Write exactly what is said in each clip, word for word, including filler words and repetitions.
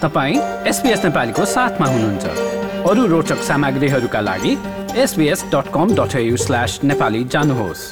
तपाईं एसबीएस नेपालीको साथमा हुनुहुन्छ। अरू रोचक सामग्रीहरूका लागि S B S dot com dot A U slash Nepali जानुहोस्।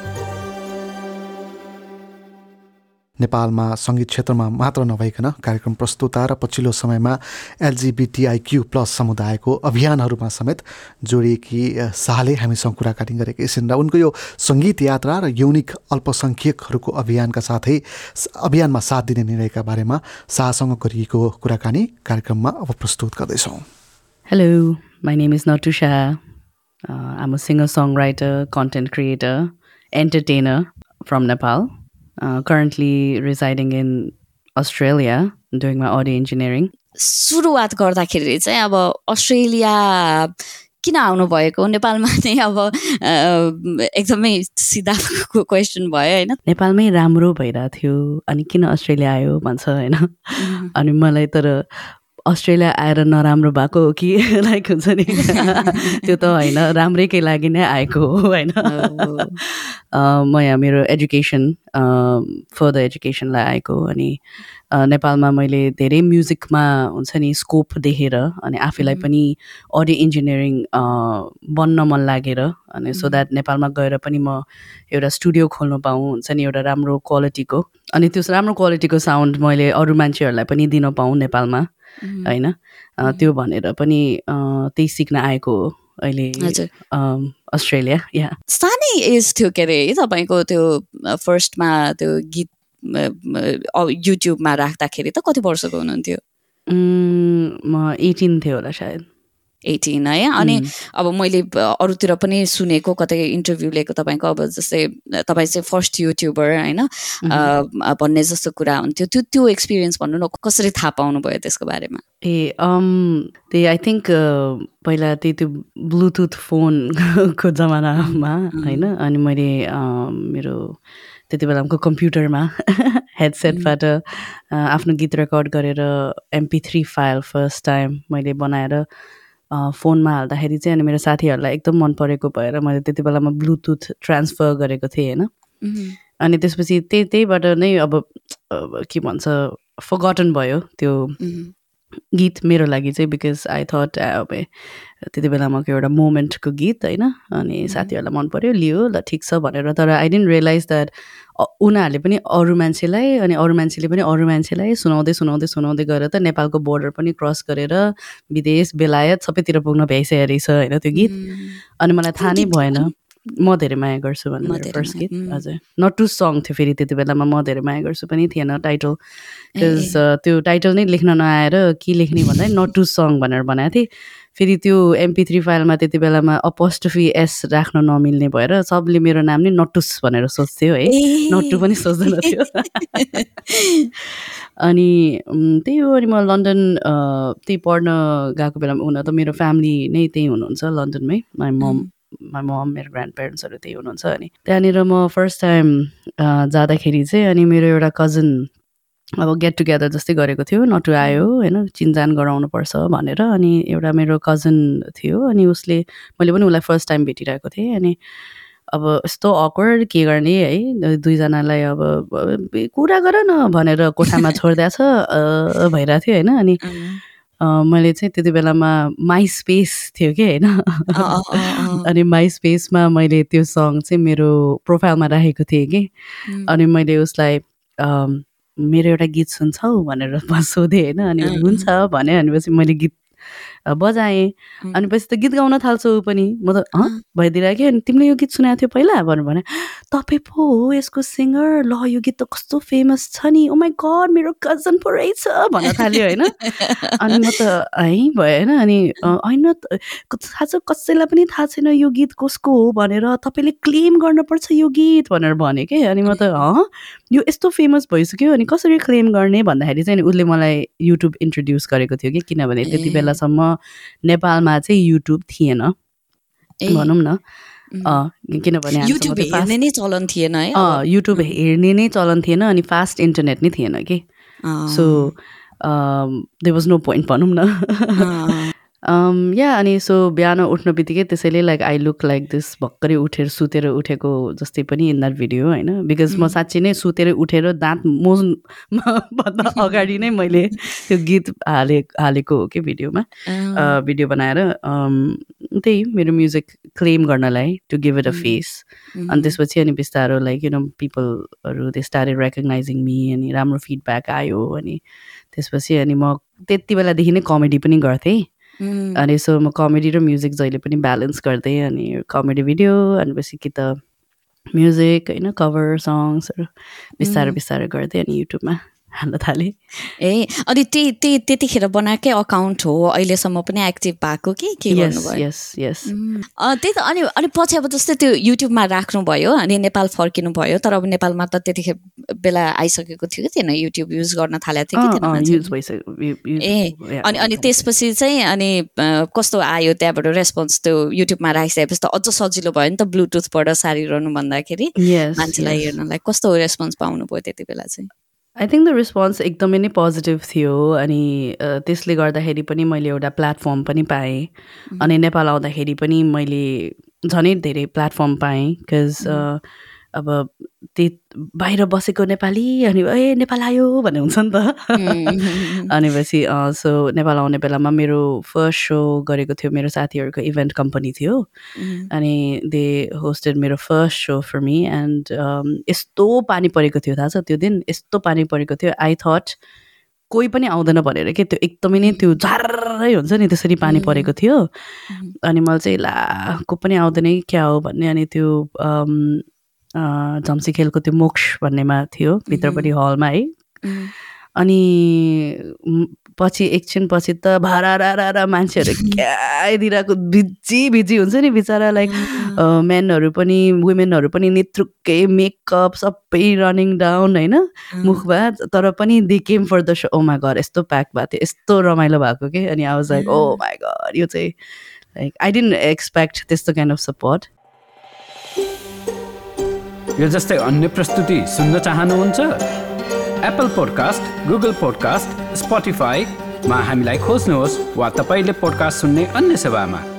नेपालमा सङ्गीत क्षेत्रमा मात्र नभइकन कार्यक्रम प्रस्तुता र पछिल्लो समयमा एलजिबिटिआइक्यू प्लस समुदायको अभियानहरूमा समेत जोडिएकी शाहले हामीसँग कुराकानी गरेकी छिन् र उनको यो सङ्गीत यात्रा र युनिक अल्पसङ्ख्यकहरूको अभियानका साथै अभियानमा साथ दिने निर्णयका बारेमा शाहसँग गरिएको कुराकानी कार्यक्रममा अब प्रस्तुत गर्दैछौँ। Hello, my name is Natu Shah. Uh, I'm a singer-songwriter, content creator, entertainer from Nepal. Uh, currently residing in Australia, doing my audio engineering. सुरुवात गर्दाखेरि चाहिँ अब अस्ट्रेलिया किन आउनु भएको नेपालमा चाहिँ अब एकदमै सिधा क्वेसन भयो हैन। नेपालमै राम्रो भइरा थियो अनि किन अस्ट्रेलिया आयो भन्छ हैन। अनि मलाई तर अस्ट्रेलिया आएर नराम्रो भएको हो कि लाइक हुन्छ नि त्यो त होइन, राम्रैकै लागि नै आएको हो होइन। म यहाँ मेरो एजुकेसन फर्दर एजुकेसनलाई आएको अनि नेपालमा मैले धेरै म्युजिकमा हुन्छ नि स्कोप देखेर अनि आफैलाई पनि अडियो इन्जिनियरिङ बन्न मन लागेर अनि सो द्याट नेपालमा गएर पनि म एउटा स्टुडियो खोल्नु पाऊँ हुन्छ नि एउटा राम्रो क्वालिटीको, अनि त्यो राम्रो क्वालिटीको साउन्ड मैले अरू मान्छेहरूलाई पनि दिन पाऊँ नेपालमा होइन। त्यो भनेर पनि त्यही सिक्न आएको हो अहिले अस्ट्रेलिया। या सानै एज थियो के अरे तपाईँको त्यो फर्स्टमा त्यो गीत युट्युबमा राख्दाखेरि त कति वर्षको हुनुहुन्थ्यो? म एटिन थियो होला सायद। एटिन है। अनि अब मैले अरूतिर पनि सुनेको कतै इन्टरभ्यू लिएको तपाईँको अब जस्तै तपाईँ चाहिँ फर्स्ट युट्युबर होइन भन्ने जस्तो कुरा हुन्थ्यो। त्यो त्यो एक्सपिरियन्स भन्नु न, कसरी थाहा पाउनु भयो त्यसको बारेमा? ए त्यही आई थिङ्क पहिला त्यही त्यो ब्लुटुथ फोनको जमानामा होइन। अनि मैले मेरो त्यति बेलाको कम्प्युटरमा हेडसेटबाट आफ्नो गीत रेकर्ड गरेर MP three file first time मैले बनाएर फोनमा हाल्दाखेरि चाहिँ अनि मेरो साथीहरूलाई एकदम मन परेको भएर मैले त्यति बेलामा ब्लुटुथ ट्रान्सफर गरेको थिएँ होइन। अनि त्यसपछि त्यही त्यहीबाट नै अब के भन्छ फर्गटन भयो त्यो गीत मेरो लागि चाहिँ, बिकज आई थट अब त्यति बेलामा एउटा मोमेन्टको गीत होइन। अनि साथीहरूलाई मन पर्यो, लियो ल ठिक छ भनेर। तर आई डिन्ट रियलाइज द्याट उनीहरूले पनि अरू मान्छेलाई अनि अरू मान्छेले पनि अरू मान्छेलाई सुनाउँदै सुनाउँदै सुनाउँदै गएर त नेपालको बोर्डर पनि क्रस गरेर विदेश बेलायत सबैतिर पुग्न भ्याइसकेको रहेछ होइन त्यो गीत। अनि मलाई थाहा नै भएन म धेरै माया गर्छु भन्ने मेरो फर्स्ट गीत। हजुर, नटु सङ थियो फेरि त्यति बेलामा, म धेरै माया गर्छु पनि थिएन टाइटल, बिकज त्यो टाइटल नै लेख्न नआएर के लेख्ने भन्दा नटु सङ भनेर बनाएको थिएँ। फेरि त्यो एमपी थ्री फाइलमा त्यति बेलामा अपोस्ट्रोफी एस राख्न नमिल्ने भएर सबले मेरो नाम नै नटुस भनेर सोच्थ्यो है, नटु पनि सोच्दैन थियो। अनि त्यही हो। अनि म लन्डन त्यही पढ्न गएको बेलामा हुन त मेरो फ्यामिली नै त्यही हुनुहुन्छ लन्डनमै, माई मम माई मम मेरो ग्रान्ड प्यारेन्ट्सहरू त्यही हुनुहुन्छ। अनि त्यहाँनिर म फर्स्ट टाइम जाँदाखेरि चाहिँ अनि मेरो एउटा कजन अब गेट टुगेदर जस्तै गरेको थियो, नटु आयो होइन चिनजान गराउनु पर्छ भनेर। अनि एउटा मेरो कजन थियो अनि उसले मैले पनि उसलाई फर्स्ट टाइम भेटिरहेको थिएँ। अनि अब यस्तो अक्वर्ड के गर्ने है, दुईजनालाई अब कुरा गर न भनेर कोठामा छोडिदिएछ भइरहेको थियो होइन। अनि मैले चाहिँ त्यति बेलामा माई स्पेस थियो कि होइन। अनि माई स्पेसमा मैले त्यो सङ चाहिँ मेरो प्रोफाइलमा राखेको थिएँ कि। अनि मैले उसलाई मेरो एउटा गीत सुन्छौ भनेर सोधेँ होइन। अनि हुन्छ भने भनेपछि मैले गीत बजाएँ। अनि पछि त गीत गाउन थाल्छौ पनि, म त भइदिरहेको कि अनि तिमीले यो गीत सुनाएको थियो पहिला भनेर भने, तपाईँ पो हो यसको सिङ्गर, ल यो गीत त कस्तो फेमस छ नि, ओ माई गड मेरो कजन पो रहेछ भन्न थाल्यो होइन। अनि म त है भयो होइन। अनि होइन थाहा छ कसैलाई पनि थाहा छैन यो गीत कसको हो भनेर, तपाईँले क्लेम गर्नुपर्छ यो गीत भनेर भने कि। अनि म त ह यो यस्तो फेमस भइसक्यो अनि कसरी क्लेम गर्ने भन्दाखेरि चाहिँ उसले मलाई युट्युब इन्ट्रोड्युस गरेको थियो कि, किनभने त्यति बेलासम्म नेपालमा चाहिँ युट्युब थिएन भनौँ न। किनभने युट्युब हेर्ने नै चलन थिएन है, युट्युब हेर्ने नै चलन थिएन अनि फास्ट इन्टरनेट नै थिएन कि। So there was no point भनौँ न। या अनि सो बिहान उठ्न बित्तिकै त्यसैले like I look like this भर्खरै उठेर सुतेर उठेको जस्तै पनि इन द्याट भिडियो होइन बिकज म साँच्ची नै सुतेर उठेर दाँत मोज्नुभन्दा अगाडि नै मैले त्यो गीत हाले हालेको हो कि भिडियोमा भिडियो बनाएर त्यही मेरो म्युजिक क्लेम गर्नलाई to give it a face अनि त्यसपछि अनि बिस्तारो लाइक यु नो पिपलहरू दे स्टार्टेड रेकग्नाइजिङ मी अनि राम्रो फिडब्याक आयो अनि त्यसपछि अनि म त्यति बेलादेखि नै कमेडी पनि गर्थेँ अनि सो म कमेडी र म्युजिक जहिले पनि ब्यालेन्स गर्दै अनि कमेडी भिडियो अनि पछि कि त म्युजिक होइन कभर सङ्ग्सहरू बिस्तारो बिस्तारो गर्दै अनि युट्युबमा हाल्न थालेँ ए अनि त्यही त्यही त्यतिखेर बनाएकै अकाउन्ट हो अहिलेसम्म पनि एक्टिभ भएको कि के गर्नुभयो यस यस त्यही त अनि अनि पछि अब जस्तै त्यो युट्युबमा राख्नुभयो अनि नेपाल फर्किनु भयो तर अब नेपालमा त त्यतिखेर बेला आइसकेको थियो कि थिएन युट्युब युज गर्न थालेको थियो कि युज भइसक्यो ए अनि अनि त्यसपछि चाहिँ अनि कस्तो आयो त्यहाँबाट रेस्पोन्स त्यो युट्युबमा राखिसकेपछि त अझ सजिलो भयो नि त ब्लुटुथबाट सारिरहनु भन्दाखेरि मान्छेलाई हेर्नलाई कस्तो रेस्पोन्स पाउनु भयो त्यति बेला चाहिँ आई थिङ्क द रेस्पोन्स एकदमै नै पोजिटिभ थियो अनि त्यसले गर्दाखेरि पनि मैले एउटा प्लेटफर्म पनि पाएँ अनि नेपाल आउँदाखेरि पनि मैले झनै धेरै प्लेटफर्म पाएँ बिकज अब त्यही बाहिर बसेको नेपाली अनि ए नेपाल आयो भन्ने हुन्छ नि त अनि पछि सो नेपाल आउने बेलामा मेरो फर्स्ट सो गरेको थियो मेरो साथीहरूको इभेन्ट कम्पनी थियो अनि दे होस्टेड मेरो first show for me and यस्तो पानी परेको थियो थाहा छ त्यो दिन यस्तो पानी परेको थियो आई थट कोही पनि आउँदैन भनेर के त्यो एकदमै नै त्यो झार्रै हुन्छ नि त्यसरी पानी परेको थियो अनि मैले चाहिँ ला को पनि आउँदैन क्या हो भन्ने अनि त्यो झम्सी खेलको त्यो मोक्ष भन्नेमा थियो भित्रपट्टि हलमा है अनि पछि एकछिन पछि त भारा मान्छेहरू क्या दिइरहेको भिजी भिजी हुन्छ नि बिचरा लाइक मेनहरू पनि वुमेनहरू पनि नेत्रुक्कै मेकअप सबै रनिङ डाउन होइन मुखमा तर पनि they came for the show oh my god यस्तो प्याक भएको थियो यस्तो रमाइलो भएको कि अनि I was like oh my god यो चाहिँ लाइक आई डिडन्ट एक्सपेक्ट त्यस्तो काइन्ड अफ सपोर्ट यो जस्तै अन्य प्रस्तुति सुन्न चाहनुहुन्छ एप्पल पोडकास्ट गुगल पोडकास्ट स्पोटिफाईमा हामीलाई खोज्नुहोस् वा तपाईँले पोडकास्ट सुन्ने अन्य सेवामा